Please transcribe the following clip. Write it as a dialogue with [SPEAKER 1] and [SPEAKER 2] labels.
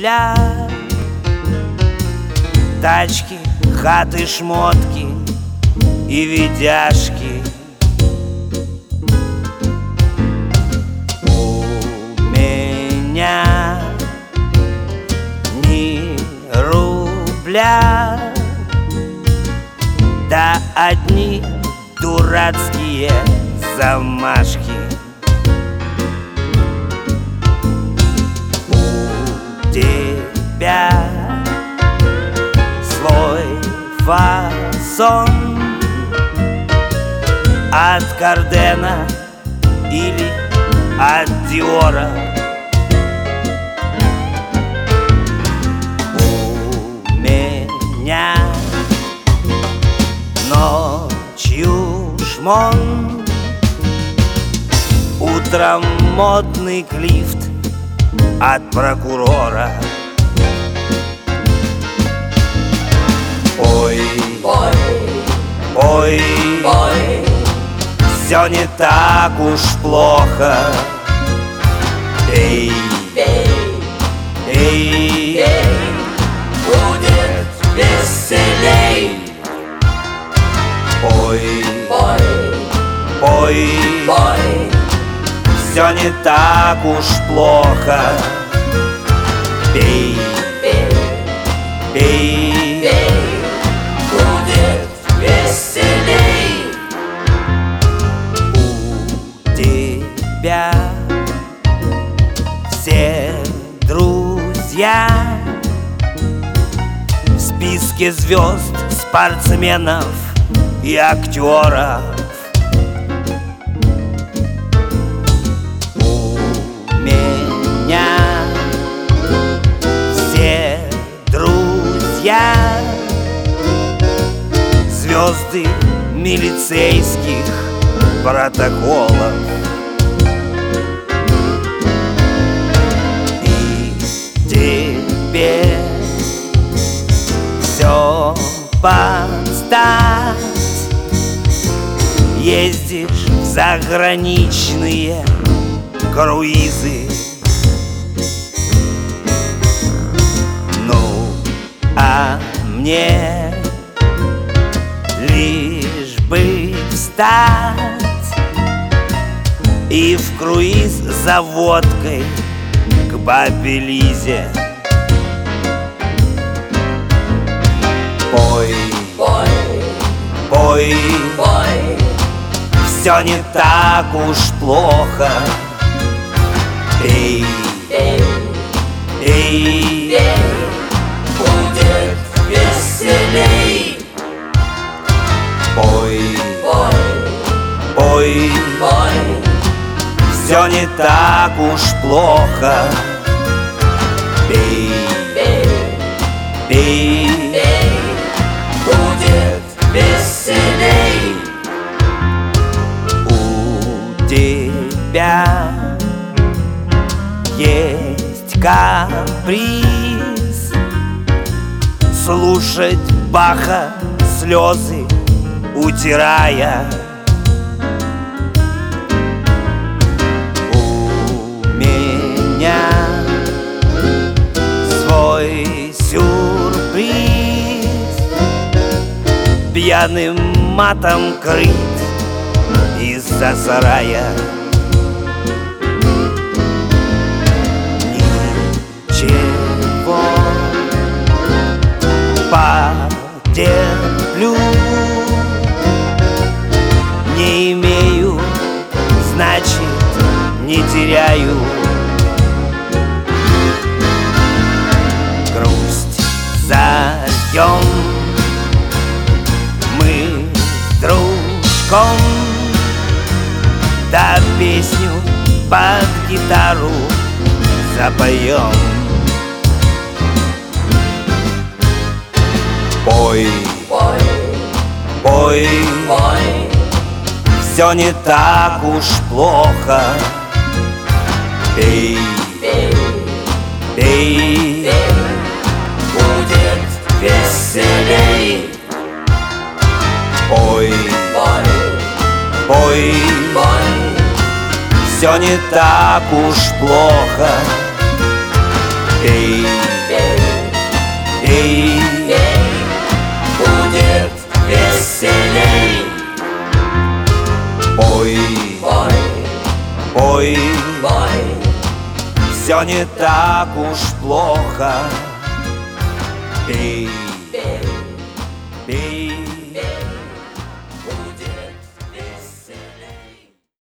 [SPEAKER 1] рубля. Тачки, хаты, шмотки и видяшки. У меня ни рубля, да одни дурацкие замашки. У тебя свой фасон от Кардена или от Диора. У меня ночью шмон, утром модный клифт от прокурора. Ой,
[SPEAKER 2] Ой,
[SPEAKER 1] ой,
[SPEAKER 2] ой,
[SPEAKER 1] все не так уж плохо. Эй,
[SPEAKER 2] эй,
[SPEAKER 1] эй,
[SPEAKER 2] эй, будет веселей.
[SPEAKER 1] ой,
[SPEAKER 2] Ой,
[SPEAKER 1] ой,
[SPEAKER 2] ой,
[SPEAKER 1] все не так уж плохо. Пей,
[SPEAKER 2] пей,
[SPEAKER 1] пей,
[SPEAKER 2] пей, будет веселей.
[SPEAKER 1] у тебя все друзья в списке звезд, спортсменов и актеров. У меня все друзья звезды милицейских протоколов. И тебе все под стать. Ездишь в заграничные круизы. Ну, а мне лишь бы встать и в круиз за водкой к бабе Лизе. Пой,
[SPEAKER 2] Ой,
[SPEAKER 1] пой,
[SPEAKER 2] ой,
[SPEAKER 1] все не так уж плохо. Эй,
[SPEAKER 2] эй,
[SPEAKER 1] эй,
[SPEAKER 2] эй, будет веселей.
[SPEAKER 1] пой,
[SPEAKER 2] Ой,
[SPEAKER 1] пой,
[SPEAKER 2] ой,
[SPEAKER 1] все не так уж плохо. Пей,
[SPEAKER 2] пей,
[SPEAKER 1] пей,
[SPEAKER 2] пей, будет веселей.
[SPEAKER 1] у тебя есть каприз слушать Баха, слезы утирая. У меня свой сюрприз пьяным матом крыть из-за сарая. Ничего, потерплю, не имею, значит, не теряю. Грусть зальем мы с дружком, да песню под гитару запоем. Пой,
[SPEAKER 2] Ой,
[SPEAKER 1] пой,
[SPEAKER 2] ой,
[SPEAKER 1] все не так уж плохо. Пей,
[SPEAKER 2] пей,
[SPEAKER 1] пей,
[SPEAKER 2] пей, будет веселей.
[SPEAKER 1] пой,
[SPEAKER 2] Ой,
[SPEAKER 1] пой,
[SPEAKER 2] ой,
[SPEAKER 1] все не так уж плохо. Пей, все не так уж плохо. И